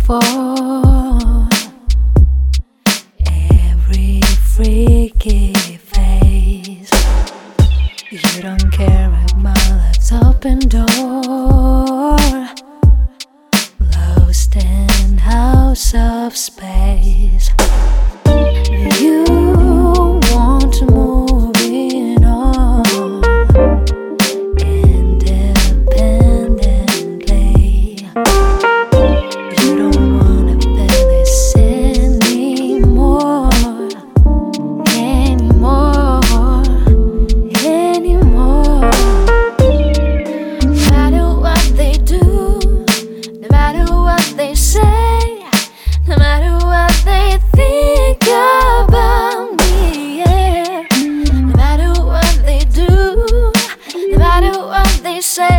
for every freaky face. You don't care if my life's open door, lost in house of space. You want to move in on independently. You don't wanna feel this anymore. No matter what they do, no matter what they say, no matter what they think about me, yeah. No matter what they do, no matter what they say,